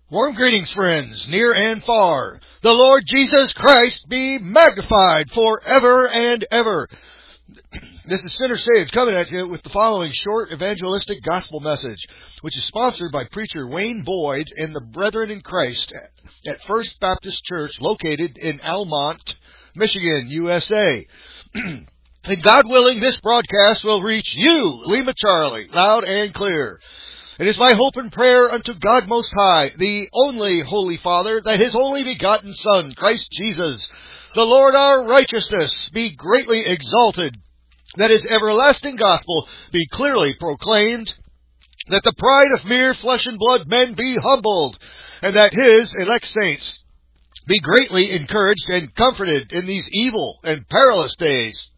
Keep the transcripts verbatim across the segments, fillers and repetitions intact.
Warm greetings, friends, near and far. The Lord Jesus Christ be magnified forever and ever. This is Sinner Saved coming at you with the following short evangelistic gospel message, which is sponsored by preacher Wayne Boyd and the Brethren in Christ at First Baptist Church located in Almont, Michigan, U S A. And God willing, this broadcast will reach you, Lima Charlie, loud and clear. It is my hope and prayer unto God Most High, the only Holy Father, that His only begotten Son, Christ Jesus, the Lord our righteousness, be greatly exalted, that His everlasting gospel be clearly proclaimed, that the pride of mere flesh and blood men be humbled, and that His elect saints be greatly encouraged and comforted in these evil and perilous days.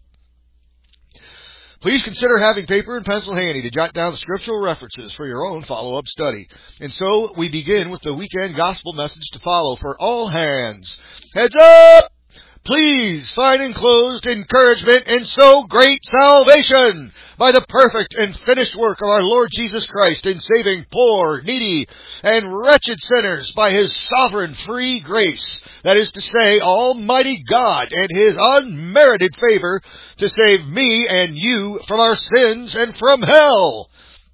Please consider having paper and pencil handy to jot down the scriptural references for your own follow-up study. And so we begin with the weekend gospel message to follow for all hands. Heads up! Please find enclosed encouragement in so great salvation by the perfect and finished work of our Lord Jesus Christ in saving poor, needy, and wretched sinners by His sovereign free grace, that is to say, Almighty God and His unmerited favor to save me and you from our sins and from hell.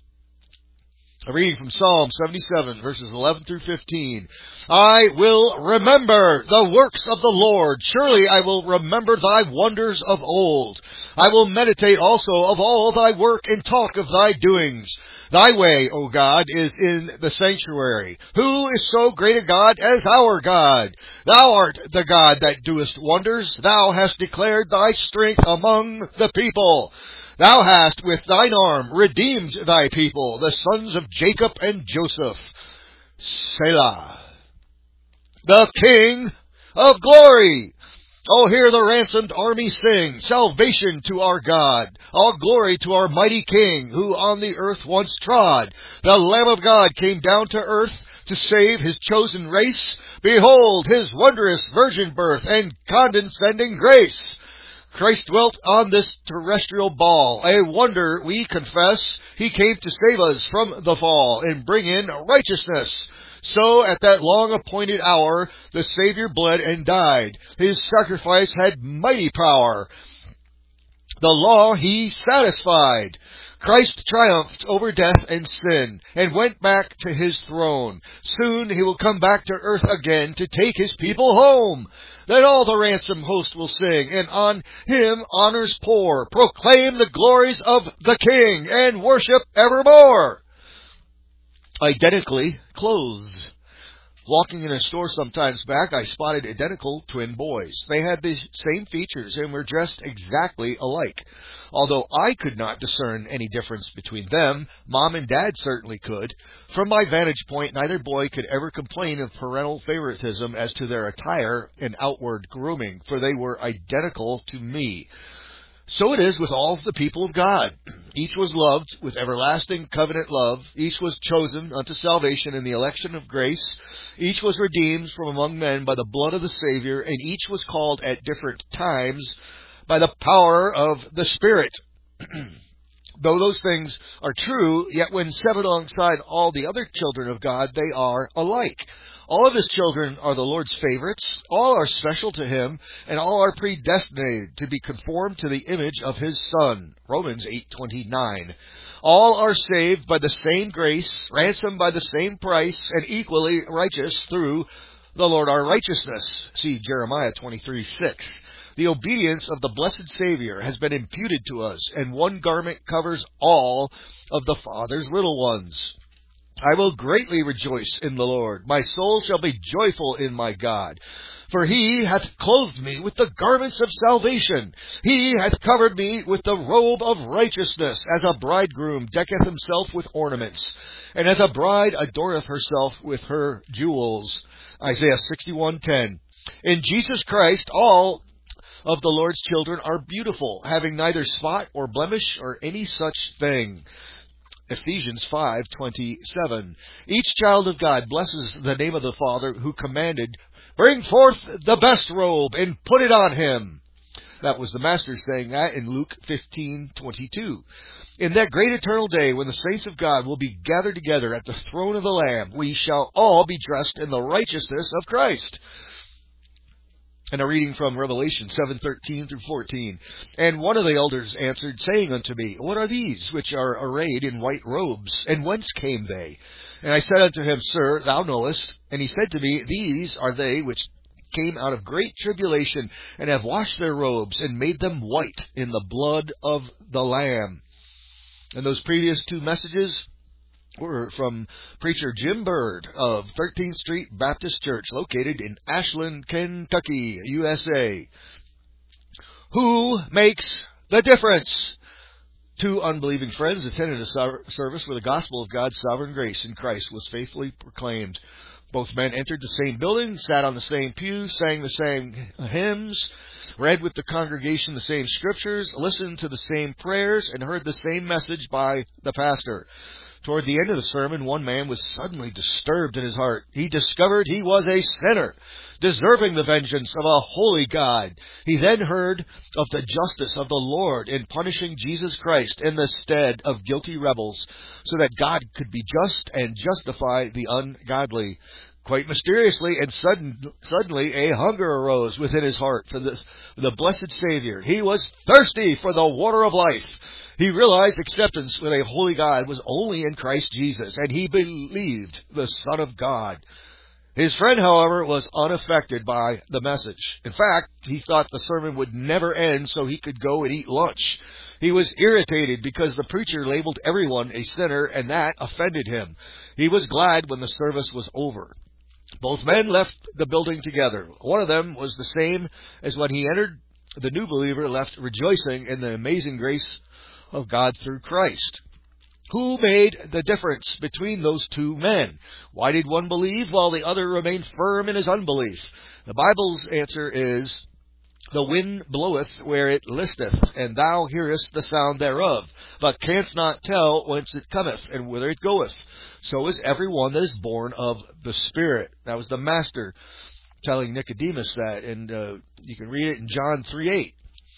A reading from Psalm seventy-seven, verses eleven through fifteen. I will remember the works of the Lord. Surely I will remember thy wonders of old. I will meditate also of all thy work and talk of thy doings. Thy way, O God, is in the sanctuary. Who is so great a God as our God? Thou art the God that doest wonders. Thou hast declared thy strength among the people. Thou hast with thine arm redeemed thy people, the sons of Jacob and Joseph. Selah. The King of glory. Oh, hear the ransomed army sing, salvation to our God, all glory to our mighty King, who on the earth once trod. The Lamb of God came down to earth to save His chosen race. Behold His wondrous virgin birth and condescending grace. Christ dwelt on this terrestrial ball, a wonder we confess. He came to save us from the fall and bring in righteousness. So at that long-appointed hour, the Savior bled and died. His sacrifice had mighty power. The law He satisfied. Christ triumphed over death and sin and went back to His throne. Soon He will come back to earth again to take His people home. Then all the ransom host will sing, and on Him honors pour. Proclaim the glories of the King and worship evermore. Identically clothed. Walking in a store some times back, I spotted identical twin boys. They had the same features and were dressed exactly alike. Although I could not discern any difference between them, Mom and Dad certainly could. From my vantage point, neither boy could ever complain of parental favoritism as to their attire and outward grooming, for they were identical to me. So it is with all the people of God. Each was loved with everlasting covenant love. Each was chosen unto salvation in the election of grace. Each was redeemed from among men by the blood of the Savior, and each was called at different times by the power of the Spirit. Though those things are true, yet when set alongside all the other children of God, they are alike. All of His children are the Lord's favorites, all are special to Him, and all are predestinated to be conformed to the image of His Son. Romans eight twenty-nine. All are saved by the same grace, ransomed by the same price, and equally righteous through the Lord our righteousness. See Jeremiah twenty-three six. The obedience of the blessed Savior has been imputed to us, and one garment covers all of the Father's little ones. I will greatly rejoice in the Lord. My soul shall be joyful in my God. For He hath clothed me with the garments of salvation. He hath covered me with the robe of righteousness, as a bridegroom decketh himself with ornaments, and as a bride adorneth herself with her jewels. Isaiah sixty-one ten. In Jesus Christ, all of the Lord's children are beautiful, having neither spot or blemish or any such thing. Ephesians five twenty-seven. Each child of God blesses the name of the Father who commanded, bring forth the best robe and put it on him. That was the Master saying that in Luke fifteen twenty-two. In that great eternal day when the saints of God will be gathered together at the throne of the Lamb, we shall all be dressed in the righteousness of Christ. And a reading from Revelation seven thirteen through fourteen. And one of the elders answered, saying unto me, What are these which are arrayed in white robes? And whence came they? And I said unto him, Sir, thou knowest. And he said to me, These are they which came out of great tribulation, and have washed their robes, and made them white in the blood of the Lamb. And those previous two messages were from preacher Jim Bird of thirteenth Street Baptist Church, located in Ashland, Kentucky, U S A. Who makes the difference? Two unbelieving friends attended a service where the gospel of God's sovereign grace in Christ was faithfully proclaimed. Both men entered the same building, sat on the same pew, sang the same hymns, read with the congregation the same scriptures, listened to the same prayers, and heard the same message by the pastor. Toward the end of the sermon, one man was suddenly disturbed in his heart. He discovered he was a sinner, deserving the vengeance of a holy God. He then heard of the justice of the Lord in punishing Jesus Christ in the stead of guilty rebels, so that God could be just and justify the ungodly. Quite mysteriously and sudden, suddenly a hunger arose within his heart for this, the blessed Savior. He was thirsty for the water of life. He realized acceptance with a holy God was only in Christ Jesus, and he believed the Son of God. His friend, however, was unaffected by the message. In fact, he thought the sermon would never end so he could go and eat lunch. He was irritated because the preacher labeled everyone a sinner, and that offended him. He was glad when the service was over. Both men left the building together. One of them was the same as when he entered. The new believer left rejoicing in the amazing grace of God through Christ. Who made the difference between those two men? Why did one believe while the other remained firm in his unbelief? The Bible's answer is, the wind bloweth where it listeth, and thou hearest the sound thereof, but canst not tell whence it cometh, and whither it goeth. So is every one that is born of the Spirit. That was the Master telling Nicodemus that, and uh, you can read it in John three eight.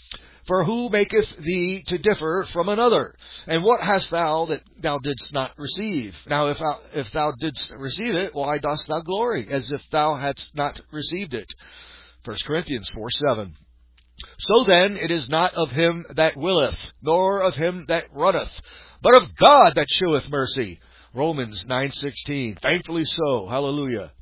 For who maketh thee to differ from another? And what hast thou that thou didst not receive? Now if thou, if thou didst receive it, why dost thou glory, as if thou hadst not received it? First Corinthians four seven. So then it is not of him that willeth, nor of him that runneth, but of God that sheweth mercy. Romans nine sixteen. Thankfully so. Hallelujah.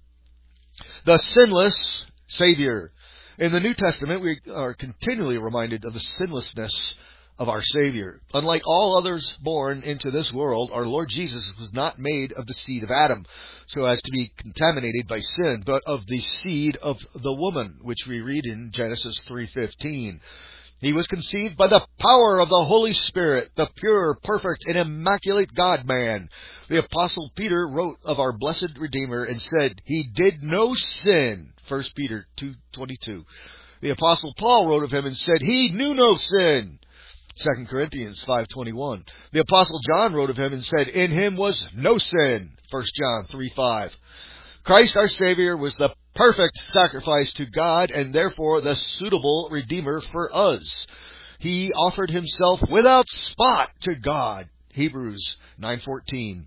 The sinless Savior. In the New Testament, we are continually reminded of the sinlessness of our Savior. Unlike all others born into this world, our Lord Jesus was not made of the seed of Adam, so as to be contaminated by sin, but of the seed of the woman, which we read in Genesis three fifteen. He was conceived by the power of the Holy Spirit, the pure, perfect, and immaculate God-man. The Apostle Peter wrote of our blessed Redeemer and said, He did no sin. First Peter two twenty-two. The Apostle Paul wrote of him and said, He knew no sin. Second Corinthians five twenty-one. The Apostle John wrote of him and said, In him was no sin. First John three five. Christ our Savior was the perfect sacrifice to God and therefore the suitable Redeemer for us. He offered himself without spot to God. Hebrews nine fourteen.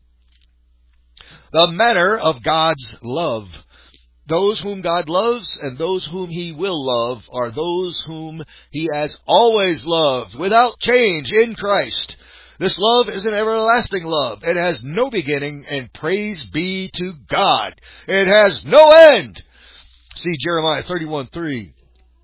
The manner of God's love. Those whom God loves and those whom He will love are those whom He has always loved without change in Christ. This love is an everlasting love. It has no beginning, and praise be to God. It has no end. See Jeremiah thirty-one three.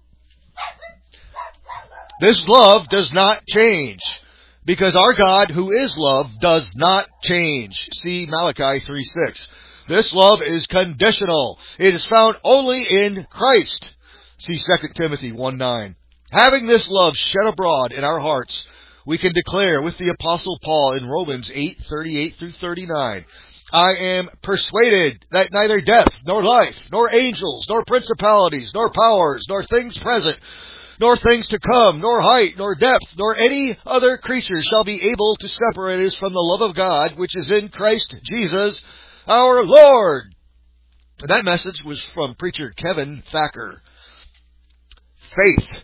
This love does not change, because our God, who is love, does not change. See Malachi three six. This love is conditional. It is found only in Christ. See Second Timothy one nine. Having this love shed abroad in our hearts, we can declare with the Apostle Paul in Romans eight thirty-eight through thirty-nine, I am persuaded that neither death, nor life, nor angels, nor principalities, nor powers, nor things present, nor things to come, nor height, nor depth, nor any other creature shall be able to separate us from the love of God, which is in Christ Jesus our Lord. That message was from preacher Kevin Thacker. Faith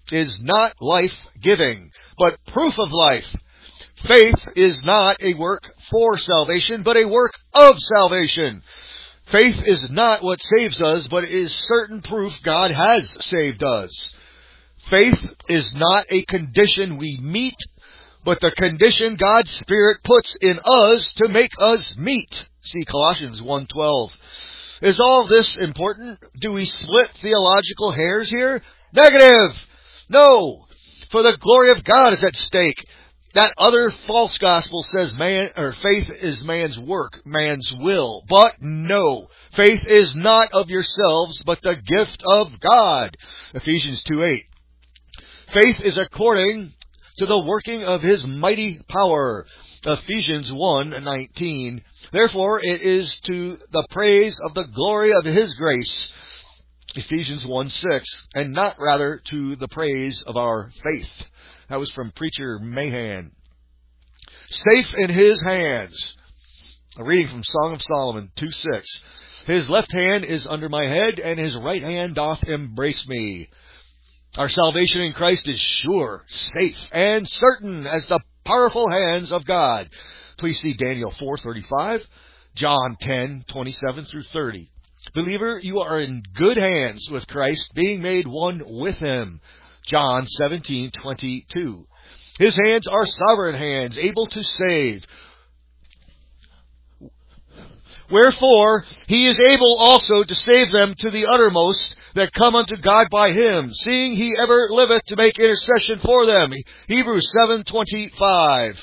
is not life-giving, but proof of life. Faith is not a work for salvation, but a work of salvation. Faith is not what saves us, but it is certain proof God has saved us. Faith is not a condition we meet, but the condition God's Spirit puts in us to make us meet. See Colossians one twelve. Is all this important? Do we split theological hairs here? Negative! No! For the glory of God is at stake. That other false gospel says man or faith is man's work, man's will. But no, faith is not of yourselves, but the gift of God. Ephesians two eight. Faith is according to the working of His mighty power. Ephesians one nineteen. Therefore it is to the praise of the glory of His grace. Ephesians one six. And not rather to the praise of our faith. That was from Preacher Mahan. Safe in His hands. A reading from Song of Solomon two six. His left hand is under my head, and His right hand doth embrace me. Our salvation in Christ is sure, safe, and certain as the powerful hands of God. Please see Daniel four thirty-five, John ten twenty-seven through thirty. Believer, you are in good hands with Christ, being made one with Him. John seventeen twenty-two. His hands are sovereign hands, able to save. Wherefore, He is able also to save them to the uttermost that come unto God by Him, seeing He ever liveth to make intercession for them. Hebrews seven twenty-five.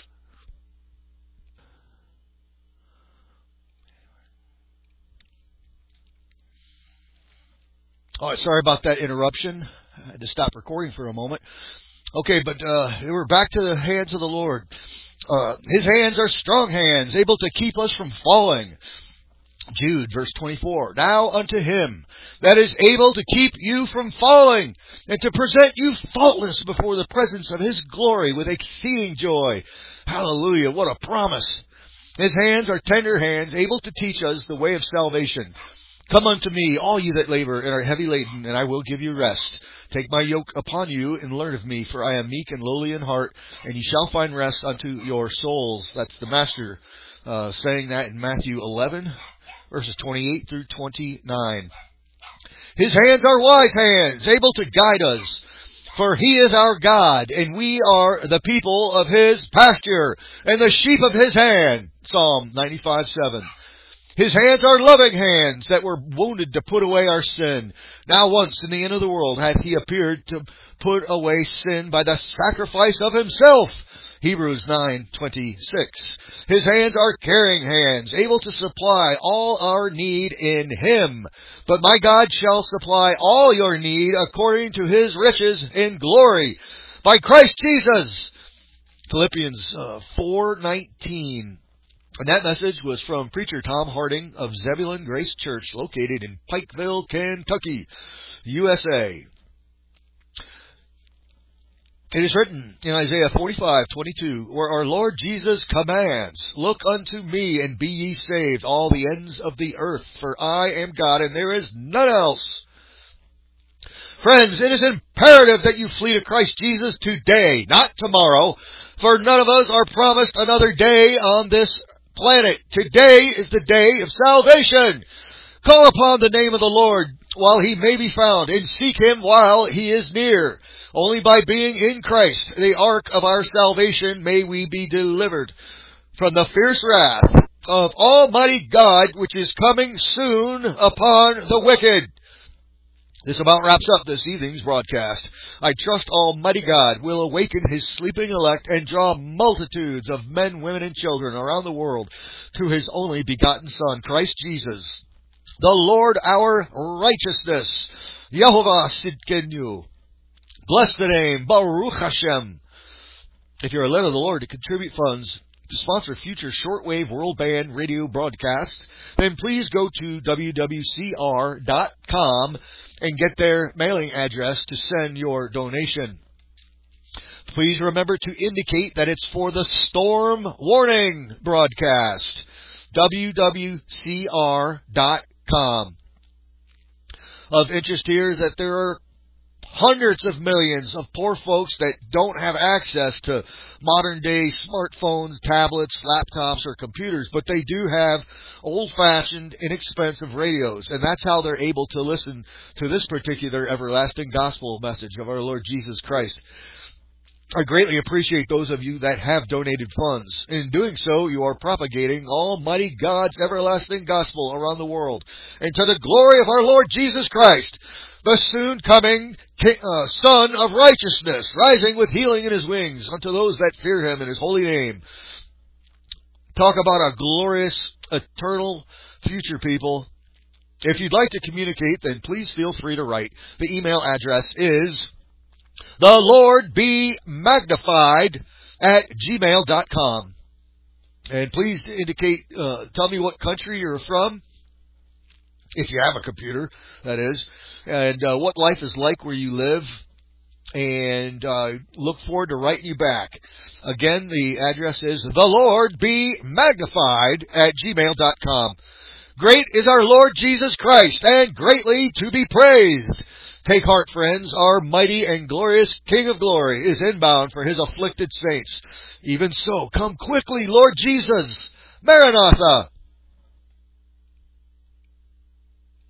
All right, sorry about that interruption. I had to stop recording for a moment. Okay, but uh, we're back to the hands of the Lord. Uh, His hands are strong hands, able to keep us from falling. Jude, verse twenty-four. Now unto Him that is able to keep you from falling, and to present you faultless before the presence of His glory with exceeding joy. Hallelujah, what a promise. His hands are tender hands, able to teach us the way of salvation. Come unto me, all you that labor and are heavy laden, and I will give you rest. Take my yoke upon you, and learn of me, for I am meek and lowly in heart, and ye shall find rest unto your souls. That's the Master uh, saying that in Matthew eleven, verses twenty-eight through twenty-nine. His hands are wise hands, able to guide us. For He is our God, and we are the people of His pasture, and the sheep of His hand. Psalm ninety-five seven. His hands are loving hands that were wounded to put away our sin. Now once in the end of the world hath He appeared to put away sin by the sacrifice of Himself. Hebrews nine twenty-six. His hands are caring hands, able to supply all our need in Him. But my God shall supply all your need according to His riches in glory by Christ Jesus. Philippians uh, four nineteen. And that message was from Preacher Tom Harding of Zebulon Grace Church, located in Pikeville, Kentucky, U S A. It is written in Isaiah forty-five twenty-two, where our Lord Jesus commands, Look unto me, and be ye saved, all the ends of the earth, for I am God, and there is none else. Friends, it is imperative that you flee to Christ Jesus today, not tomorrow, for none of us are promised another day on this planet. Today is the day of salvation. Call upon the name of the Lord while He may be found, and seek Him while He is near. Only by being in Christ, the ark of our salvation, may we be delivered from the fierce wrath of Almighty God, which is coming soon upon the wicked. This about wraps up this evening's broadcast. I trust Almighty God will awaken His sleeping elect and draw multitudes of men, women, and children around the world to His only begotten Son, Christ Jesus, the Lord our righteousness. Yehovah Sidkenu. Bless the name. Baruch Hashem. If you're led of the Lord to contribute funds to sponsor future shortwave world band radio broadcasts, then please go to w w c r dot com and get their mailing address to send your donation. Please remember to indicate that it's for the Storm Warning broadcast. w w c r dot com. Of interest here is that there are hundreds of millions of poor folks that don't have access to modern day smartphones, tablets, laptops, or computers, but they do have old-fashioned, inexpensive radios, and that's how they're able to listen to this particular everlasting gospel message of our Lord Jesus Christ. I greatly appreciate those of you that have donated funds. In doing so, you are propagating Almighty God's everlasting gospel around the world, and to the glory of our Lord Jesus Christ, the soon coming uh, Son of righteousness, rising with healing in His wings unto those that fear Him in His holy name. Talk about a glorious, eternal future, people. If you'd like to communicate, then please feel free to write. The email address is the Lord be magnified at gmail dot com. And please indicate, uh, tell me what country you're from, if you have a computer, that is, and uh, what life is like where you live, and uh, look forward to writing you back. Again, the address is the Lord be magnified at gmail dot com. Great is our Lord Jesus Christ, and greatly to be praised. Take heart, friends, our mighty and glorious King of glory is inbound for His afflicted saints. Even so, come quickly, Lord Jesus. Maranatha.